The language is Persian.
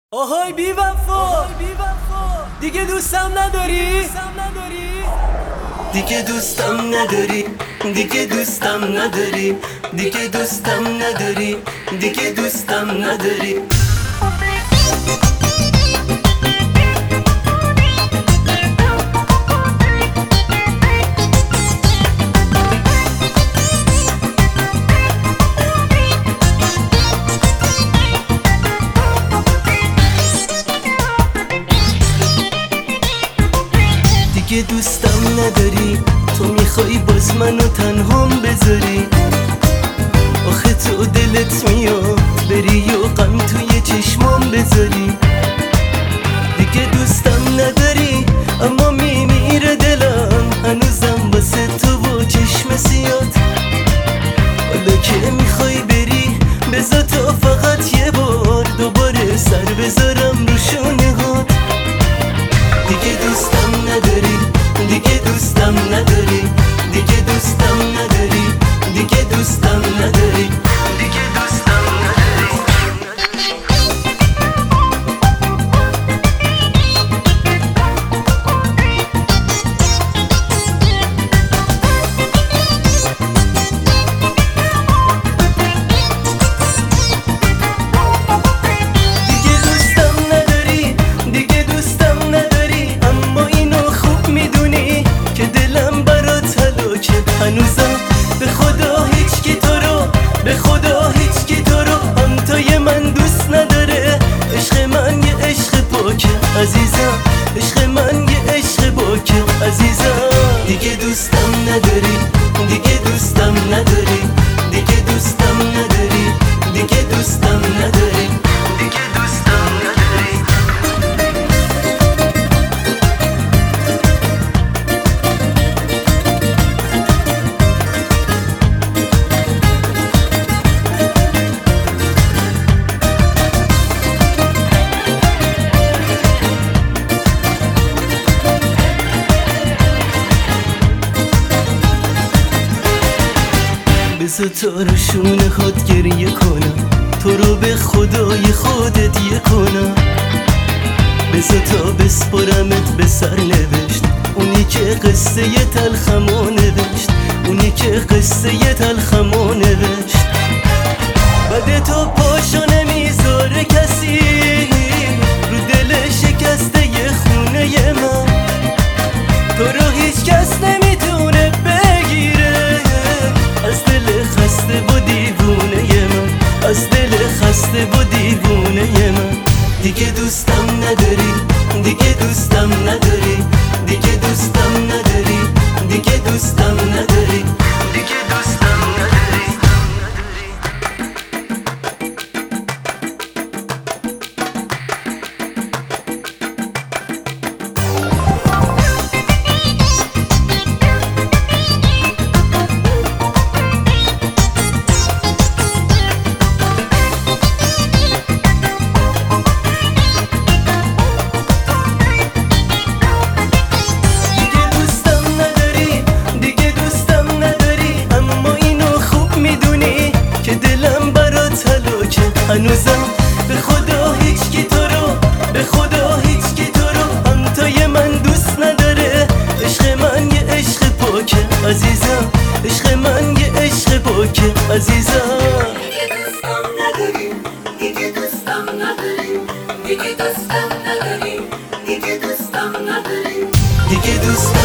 آهای بی وفا دیگه دوستم نداری؟ دیگه دوستم نداری، دیگه دوستم نداری، دیگه دوستم نداری، دیگه دوستم نداری. دیگه دوستم نداری، تو میخوای باز منو تنهام بذاری. آخه تو دلت میاد بری و غم توی چشمام بذاری. دیگه دوستم نداری اما میمیره دلم هنوزم واسه تو و چشم سیاد. حالا که میخوای بری بذار تا فقط یه بار دوباره سر بذارم رو شونهات. دیگه دوستم نداری، دیگه دوستم نداری، دیگه دوستم نداری، دیگه دوستم نداری، دیگه دوستم نداری. دیگه دوستم نداری، دیگه دوستم نداری، اما اینو خوب میدونی که دلم برات هلاکه. هنوزم به خدا هیچکی تو رو، به خدا هیچکی تو رو همتای من دوست نداره. عشق من یه عشق پاکه عزیزم، عشق من یه عشق پاکه عزیزم. دیگه دوستم نداری، دیگه دوستم نداری، دیگه دوستم نداری، دیگه دوستم نداری، دیگه دوستم نداری. بذار تا رو شونه هات گریه کنم، تو رو به خدای خودت یه کنم. بذار تا بسپرمت به سر نوشت اونی که قصه ی تلخمو نوشت، اونی که قصه ی تلخمو نوشت. بعد تو پاشو نمیذاره کسی رو دل شکسته ی خونه ی من. تو رو هیچ کس نمیتونه بگیره از دل خسته و دیوونه ی من، از دل خسته و دیوونه ی من. دیگه دوستم نداری، دیگه دوستم نداری، دیگه دوستم نداری، دیگه دوستم نداری، دیگه دوستم نداری. هنوزم به خدا هیچکی تو رو، به خدا هیچکی تو رو همتای من دوست نداره. عشق من یه عشق پاکه عزیزم، عشق من یه عشق پاکه عزیزم. دیگه دوستم نداری، دیگه دوستم نداری، دیگه دوستم نداری، دیگه دوستم نداری، دیگه دوستم